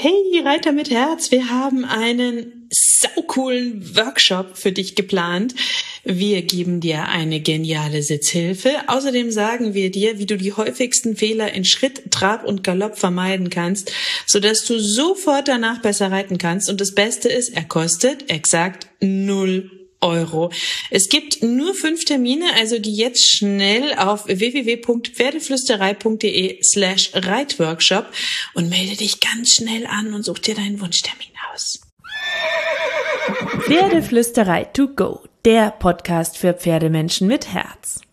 Hey Reiter mit Herz, wir haben einen saucoolen Workshop für dich geplant. Wir geben dir eine geniale Sitzhilfe. Außerdem sagen wir dir, wie du die häufigsten Fehler in Schritt, Trab und Galopp vermeiden kannst, sodass du sofort danach besser reiten kannst. Und das Beste ist, er kostet exakt 0 Euro. Es gibt nur 5 Termine, also geh jetzt schnell auf www.pferdeflüsterei.de/Reitworkshop und melde dich ganz schnell an und such dir deinen Wunschtermin aus. Pferdeflüsterei to go, der Podcast für Pferdemenschen mit Herz.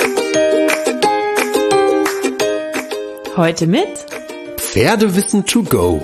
Heute mit Pferdewissen to go.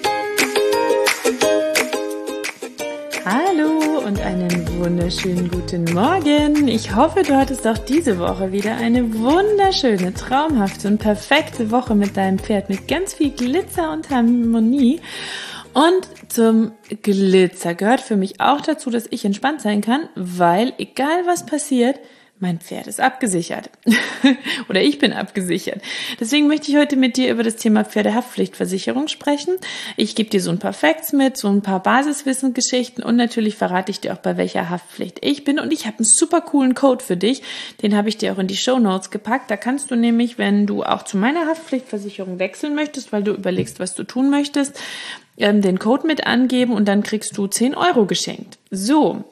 Hallo und einen wunderschönen guten Morgen. Ich hoffe, du hattest auch diese Woche wieder eine wunderschöne, traumhafte und perfekte Woche mit deinem Pferd mit ganz viel Glitzer und Harmonie. Und zum Glitzer gehört für mich auch dazu, dass ich entspannt sein kann, weil egal was passiert, mein Pferd ist abgesichert. Oder ich bin abgesichert. Deswegen möchte ich heute mit dir über das Thema Pferdehaftpflichtversicherung sprechen. Ich gebe dir so ein paar Facts mit, so ein paar Basiswissensgeschichten und natürlich verrate ich dir auch, bei welcher Haftpflicht ich bin. Und ich habe einen super coolen Code für dich. Den habe ich dir auch in die Shownotes gepackt. Da kannst du nämlich, wenn du auch zu meiner Haftpflichtversicherung wechseln möchtest, weil du überlegst, was du tun möchtest, den Code mit angeben und dann kriegst du 10 Euro geschenkt. So,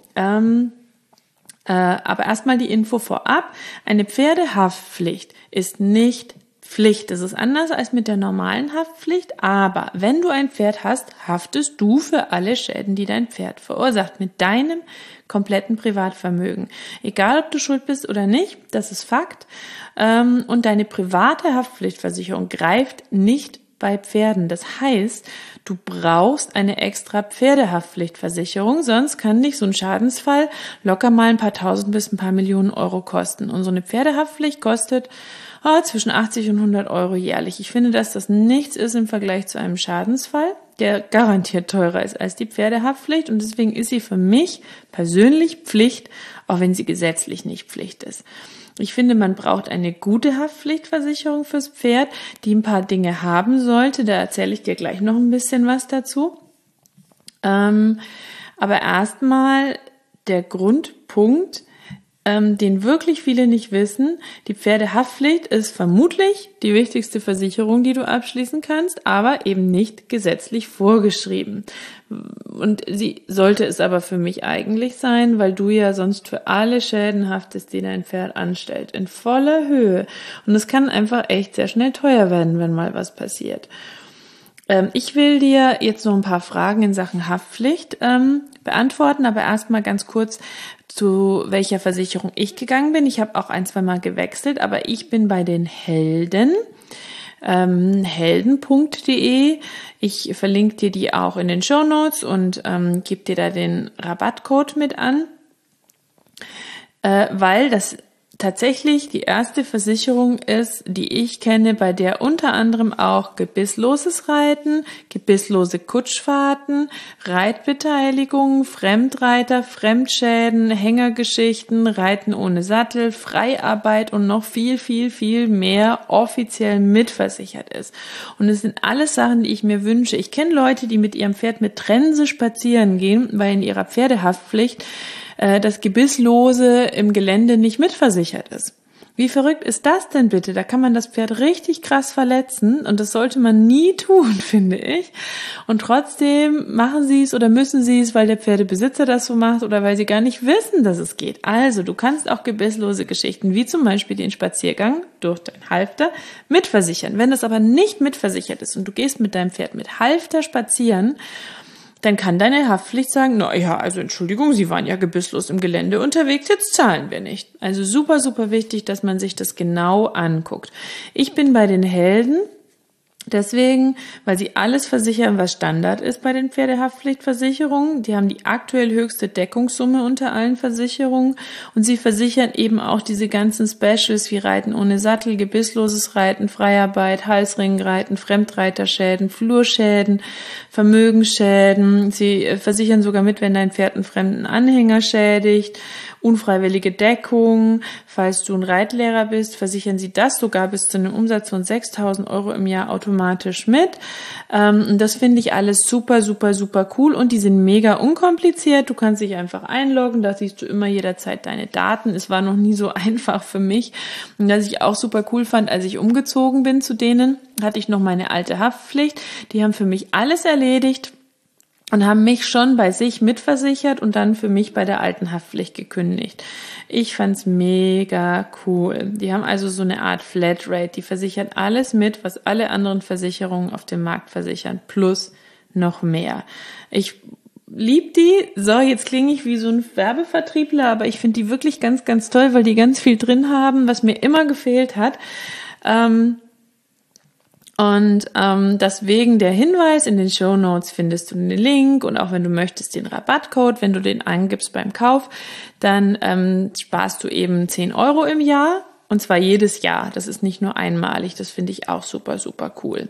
aber erstmal die Info vorab. Eine Pferdehaftpflicht ist nicht Pflicht. Das ist anders als mit der normalen Haftpflicht. Aber wenn du ein Pferd hast, haftest du für alle Schäden, die dein Pferd verursacht, mit deinem kompletten Privatvermögen. Egal, ob du schuld bist oder nicht, das ist Fakt. Und deine private Haftpflichtversicherung greift nicht bei Pferden. Das heißt, du brauchst eine extra Pferdehaftpflichtversicherung, sonst kann dich so ein Schadensfall locker mal ein paar tausend bis ein paar Millionen Euro kosten. Und so eine Pferdehaftpflicht kostet zwischen 80 und 100 Euro jährlich. Ich finde, dass das nichts ist im Vergleich zu einem Schadensfall, der garantiert teurer ist als die Pferdehaftpflicht. Und deswegen ist sie für mich persönlich Pflicht, auch wenn sie gesetzlich nicht Pflicht ist. Ich finde, man braucht eine gute Haftpflichtversicherung fürs Pferd, die ein paar Dinge haben sollte. Da erzähle ich dir gleich noch ein bisschen was dazu. Aber erstmal der Grundpunkt, den wirklich viele nicht wissen. Die Pferdehaftpflicht ist vermutlich die wichtigste Versicherung, die du abschließen kannst, aber eben nicht gesetzlich vorgeschrieben. Und sie sollte es aber für mich eigentlich sein, weil du ja sonst für alle Schäden haftest, die dein Pferd anstellt, in voller Höhe. Und es kann einfach echt sehr schnell teuer werden, wenn mal was passiert. Ich will dir jetzt noch ein paar Fragen in Sachen Haftpflicht beantworten, aber erstmal ganz kurz, zu welcher Versicherung ich gegangen bin. Ich habe auch 1-2 Mal gewechselt, aber ich bin bei den Helden, helden.de. Ich verlinke dir die auch in den Shownotes und gebe dir da den Rabattcode mit an, weil das tatsächlich die erste Versicherung ist, die ich kenne, bei der unter anderem auch gebissloses Reiten, gebisslose Kutschfahrten, Reitbeteiligung, Fremdreiter, Fremdschäden, Hängergeschichten, Reiten ohne Sattel, Freiarbeit und noch viel, viel, viel mehr offiziell mitversichert ist. Und es sind alles Sachen, die ich mir wünsche. Ich kenne Leute, die mit ihrem Pferd mit Trense spazieren gehen, weil in ihrer Pferdehaftpflicht das Gebisslose im Gelände nicht mitversichert ist. Wie verrückt ist das denn bitte? Da kann man das Pferd richtig krass verletzen und das sollte man nie tun, finde ich. Und trotzdem machen sie es oder müssen sie es, weil der Pferdebesitzer das so macht oder weil sie gar nicht wissen, dass es geht. Also du kannst auch gebisslose Geschichten, wie zum Beispiel den Spaziergang durch dein Halfter, mitversichern. Wenn das aber nicht mitversichert ist und du gehst mit deinem Pferd mit Halfter spazieren, dann kann deine Haftpflicht sagen, na ja, also Entschuldigung, Sie waren ja gebisslos im Gelände unterwegs, jetzt zahlen wir nicht. Also super, super wichtig, dass man sich das genau anguckt. Ich bin bei den Helden, deswegen, weil sie alles versichern, was Standard ist bei den Pferdehaftpflichtversicherungen. Die haben die aktuell höchste Deckungssumme unter allen Versicherungen und sie versichern eben auch diese ganzen Specials wie Reiten ohne Sattel, gebissloses Reiten, Freiarbeit, Halsringreiten, Fremdreiterschäden, Flurschäden, Vermögensschäden. Sie versichern sogar mit, wenn dein Pferd einen fremden Anhänger schädigt. Unfreiwillige Deckung, falls du ein Reitlehrer bist, versichern sie das sogar bis zu einem Umsatz von 6.000 Euro im Jahr automatisch automatisch mit. Und das finde ich alles super, super, super cool und die sind mega unkompliziert. Du kannst dich einfach einloggen, da siehst du immer jederzeit deine Daten. Es war noch nie so einfach für mich. Und was ich auch super cool fand, als ich umgezogen bin zu denen, hatte ich noch meine alte Haftpflicht. Die haben für mich alles erledigt und haben mich schon bei sich mitversichert und dann für mich bei der alten Haftpflicht gekündigt. Ich fand's mega cool. Die haben also so eine Art Flatrate. Die versichern alles mit, was alle anderen Versicherungen auf dem Markt versichern, plus noch mehr. Ich lieb die. So, jetzt klinge ich wie so ein Werbevertriebler, aber ich finde die wirklich ganz, ganz toll, weil die ganz viel drin haben, was mir immer gefehlt hat. Deswegen der Hinweis, in den Shownotes findest du den Link und auch wenn du möchtest den Rabattcode, wenn du den angibst beim Kauf, dann sparst du eben 10 € im Jahr und zwar jedes Jahr. Das ist nicht nur einmalig, das finde ich auch super, super cool.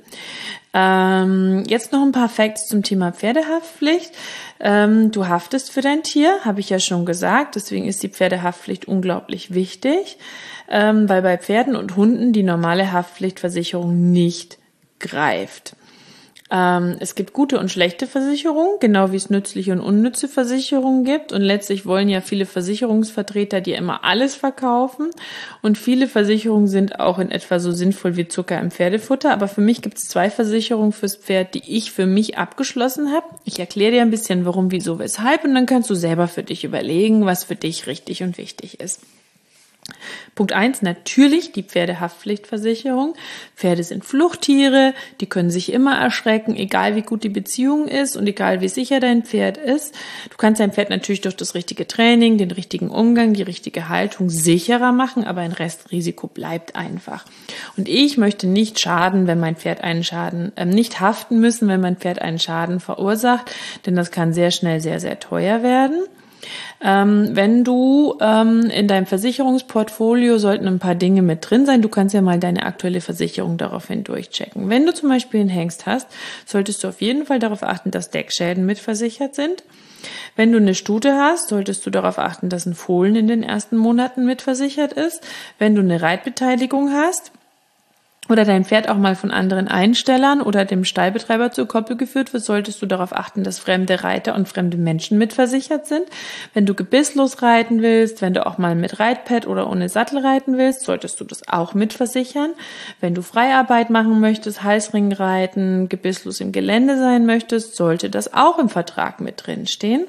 Jetzt noch ein paar Facts zum Thema Pferdehaftpflicht. Du haftest für dein Tier, habe ich ja schon gesagt, deswegen ist die Pferdehaftpflicht unglaublich wichtig, weil bei Pferden und Hunden die normale Haftpflichtversicherung nicht greift. Es gibt gute und schlechte Versicherungen, genau wie es nützliche und unnütze Versicherungen gibt. Und letztlich wollen ja viele Versicherungsvertreter dir immer alles verkaufen. Und viele Versicherungen sind auch in etwa so sinnvoll wie Zucker im Pferdefutter. Aber für mich gibt es 2 Versicherungen fürs Pferd, die ich für mich abgeschlossen habe. Ich erkläre dir ein bisschen, warum, wieso, weshalb. Und dann kannst du selber für dich überlegen, was für dich richtig und wichtig ist. Punkt 1, natürlich die Pferdehaftpflichtversicherung. Pferde sind Fluchttiere, die können sich immer erschrecken, egal wie gut die Beziehung ist und egal wie sicher dein Pferd ist. Du kannst dein Pferd natürlich durch das richtige Training, den richtigen Umgang, die richtige Haltung sicherer machen, aber ein Restrisiko bleibt einfach. Und ich möchte nicht schaden, wenn mein Pferd einen Schaden, nicht haften müssen, wenn mein Pferd einen Schaden verursacht, denn das kann sehr schnell sehr, sehr teuer werden. Wenn du in deinem Versicherungsportfolio sollten ein paar Dinge mit drin sein. Du kannst ja mal deine aktuelle Versicherung daraufhin durchchecken. Wenn du zum Beispiel einen Hengst hast, solltest du auf jeden Fall darauf achten, dass Deckschäden mitversichert sind. Wenn du eine Stute hast, solltest du darauf achten, dass ein Fohlen in den ersten Monaten mitversichert ist. Wenn du eine Reitbeteiligung hast, oder dein Pferd auch mal von anderen Einstellern oder dem Stallbetreiber zur Koppel geführt wird, solltest du darauf achten, dass fremde Reiter und fremde Menschen mitversichert sind. Wenn du gebisslos reiten willst, wenn du auch mal mit Reitpad oder ohne Sattel reiten willst, solltest du das auch mitversichern. Wenn du Freiarbeit machen möchtest, Halsring reiten, gebisslos im Gelände sein möchtest, sollte das auch im Vertrag mit drin stehen.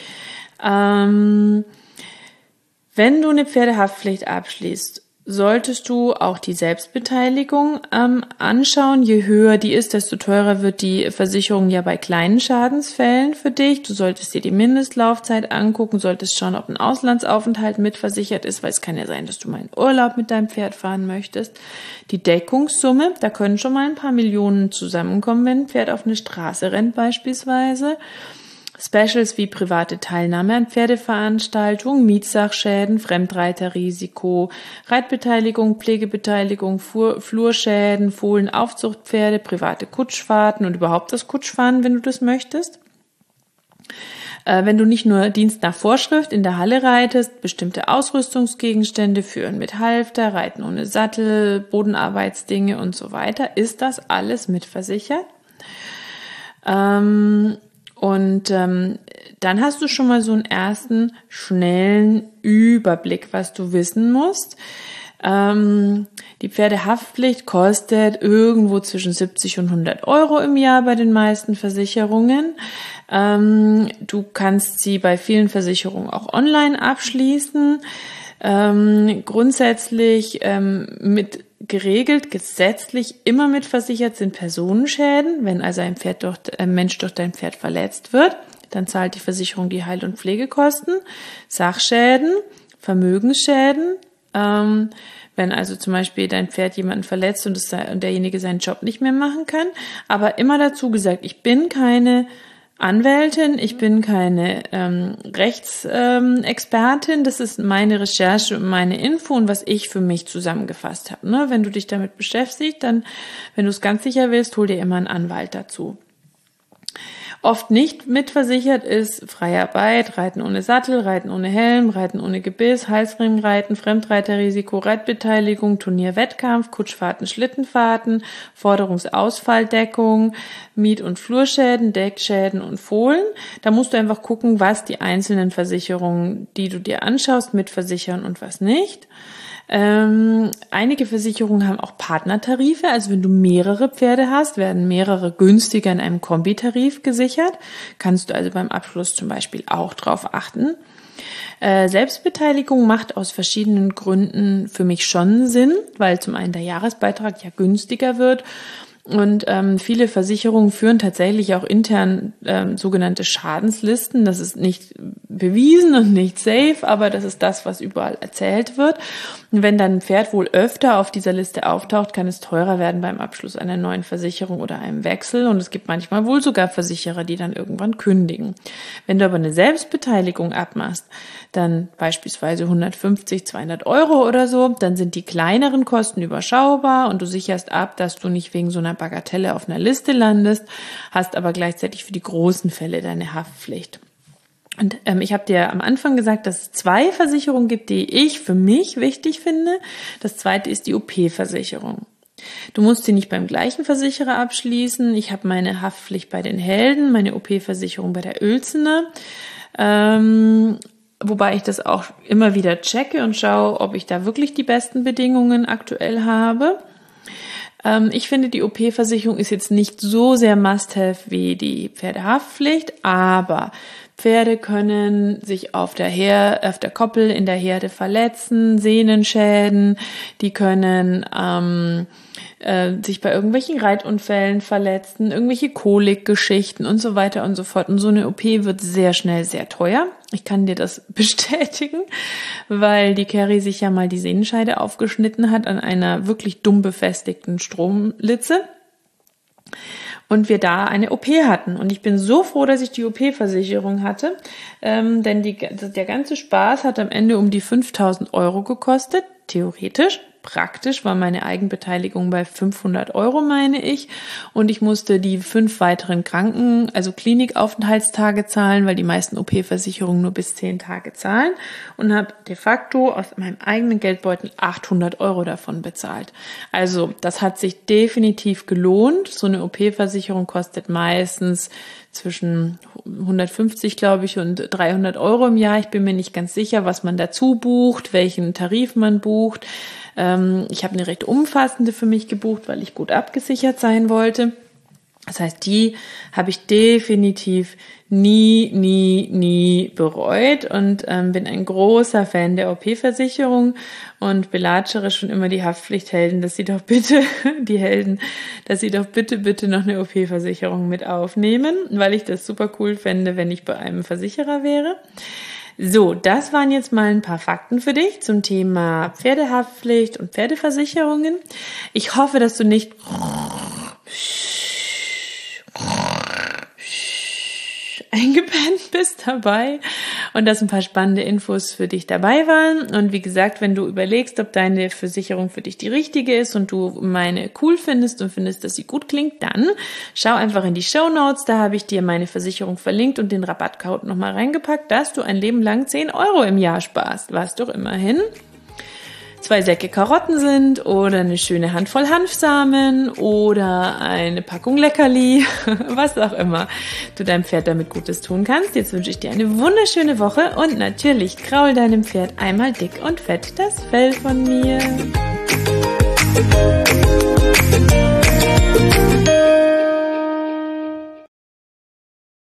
Wenn du eine Pferdehaftpflicht abschließt, solltest du auch die Selbstbeteiligung anschauen. Je höher die ist, desto teurer wird die Versicherung ja bei kleinen Schadensfällen für dich. Du solltest dir die Mindestlaufzeit angucken, solltest schauen, ob ein Auslandsaufenthalt mitversichert ist, weil es kann ja sein, dass du mal in Urlaub mit deinem Pferd fahren möchtest. Die Deckungssumme, da können schon mal ein paar Millionen zusammenkommen, wenn ein Pferd auf eine Straße rennt beispielsweise. Specials wie private Teilnahme an Pferdeveranstaltungen, Mietsachschäden, Fremdreiterrisiko, Reitbeteiligung, Pflegebeteiligung, Flurschäden, Fohlenaufzuchtpferde, private Kutschfahrten und überhaupt das Kutschfahren, wenn du das möchtest. Wenn du nicht nur Dienst nach Vorschrift in der Halle reitest, bestimmte Ausrüstungsgegenstände, Führen mit Halfter, Reiten ohne Sattel, Bodenarbeitsdinge und so weiter, ist das alles mitversichert. Dann hast du schon mal so einen ersten schnellen Überblick, was du wissen musst. Die Pferdehaftpflicht kostet irgendwo zwischen 70 und 100 € im Jahr bei den meisten Versicherungen. Du kannst sie bei vielen Versicherungen auch online abschließen. Grundsätzlich mit geregelt, gesetzlich immer mitversichert sind Personenschäden. Wenn also ein Mensch durch dein Pferd verletzt wird, dann zahlt die Versicherung die Heil- und Pflegekosten. Sachschäden, Vermögensschäden, wenn also zum Beispiel dein Pferd jemanden verletzt und derjenige seinen Job nicht mehr machen kann. Aber immer dazu gesagt, ich bin keine Anwältin, ich bin keine Rechtsexpertin, das ist meine Recherche und meine Info und was ich für mich zusammengefasst habe. Ne? Wenn du dich damit beschäftigst, dann, wenn du es ganz sicher willst, hol dir immer einen Anwalt dazu. Oft nicht mitversichert ist Freiarbeit, Reiten ohne Sattel, Reiten ohne Helm, Reiten ohne Gebiss, Halsringreiten, Fremdreiterrisiko, Reitbeteiligung, Turnierwettkampf, Kutschfahrten, Schlittenfahrten, Forderungsausfalldeckung, Miet- und Flurschäden, Deckschäden und Fohlen. Da musst du einfach gucken, was die einzelnen Versicherungen, die du dir anschaust, mitversichern und was nicht. Einige Versicherungen haben auch Partnertarife, also wenn du mehrere Pferde hast, werden mehrere günstiger in einem Kombitarif gesichert. Kannst du also beim Abschluss zum Beispiel auch drauf achten. Selbstbeteiligung macht aus verschiedenen Gründen für mich schon Sinn, weil zum einen der Jahresbeitrag ja günstiger wird. Und viele Versicherungen führen tatsächlich auch intern sogenannte Schadenslisten. Das ist nicht bewiesen und nicht safe, aber das ist das, was überall erzählt wird. Und wenn dann ein Pferd wohl öfter auf dieser Liste auftaucht, kann es teurer werden beim Abschluss einer neuen Versicherung oder einem Wechsel. Und es gibt manchmal wohl sogar Versicherer, die dann irgendwann kündigen. Wenn du aber eine Selbstbeteiligung abmachst, dann beispielsweise 150, 200 Euro oder so, dann sind die kleineren Kosten überschaubar und du sicherst ab, dass du nicht wegen so einer Bagatelle auf einer Liste landest, hast aber gleichzeitig für die großen Fälle deine Haftpflicht. Und ich habe dir am Anfang gesagt, dass es 2 Versicherungen gibt, die ich für mich wichtig finde. Das zweite ist die OP-Versicherung. Du musst sie nicht beim gleichen Versicherer abschließen. Ich habe meine Haftpflicht bei den Helden, meine OP-Versicherung bei der Uelzener. Wobei ich das auch immer wieder checke und schaue, ob ich da wirklich die besten Bedingungen aktuell habe. Ich finde, die OP-Versicherung ist jetzt nicht so sehr Must-have wie die Pferdehaftpflicht, aber Pferde können sich auf der Koppel in der Herde verletzen, Sehnenschäden, die können sich bei irgendwelchen Reitunfällen verletzen, irgendwelche Kolikgeschichten und so weiter und so fort. Und so eine OP wird sehr schnell sehr teuer. Ich kann dir das bestätigen, weil die Carrie sich ja mal die Sehnenscheide aufgeschnitten hat an einer wirklich dumm befestigten Stromlitze. Und wir da eine OP hatten. Und ich bin so froh, dass ich die OP-Versicherung hatte, denn der ganze Spaß hat am Ende um die 5.000 Euro gekostet, theoretisch. Praktisch war meine Eigenbeteiligung bei 500 Euro, meine ich. Und ich musste die 5 weiteren Klinikaufenthaltstage zahlen, weil die meisten OP-Versicherungen nur bis 10 Tage zahlen. Und habe de facto aus meinem eigenen Geldbeutel 800 Euro davon bezahlt. Also das hat sich definitiv gelohnt. So eine OP-Versicherung kostet meistens zwischen 150, glaube ich, und 300 Euro im Jahr. Ich bin mir nicht ganz sicher, was man dazu bucht, welchen Tarif man bucht. Ich habe eine recht umfassende für mich gebucht, weil ich gut abgesichert sein wollte. Das heißt, die habe ich definitiv nie bereut und bin ein großer Fan der OP-Versicherung und belatschere schon immer die Haftpflichthelden, dass sie doch bitte noch eine OP-Versicherung mit aufnehmen, weil ich das super cool fände, wenn ich bei einem Versicherer wäre. So, das waren jetzt mal ein paar Fakten für dich zum Thema Pferdehaftpflicht und Pferdeversicherungen. Ich hoffe, dass du nicht eingepennt bist dabei und dass ein paar spannende Infos für dich dabei waren. Und wie gesagt, wenn du überlegst, ob deine Versicherung für dich die richtige ist und du meine cool findest und findest, dass sie gut klingt, dann schau einfach in die Shownotes. Da habe ich dir meine Versicherung verlinkt und den Rabattcode nochmal reingepackt, dass du ein Leben lang 10 Euro im Jahr sparst, was doch immerhin 2 Säcke Karotten sind oder eine schöne Handvoll Hanfsamen oder eine Packung Leckerli, was auch immer du deinem Pferd damit Gutes tun kannst. Jetzt wünsche ich dir eine wunderschöne Woche und natürlich kraul deinem Pferd einmal dick und fett das Fell von mir.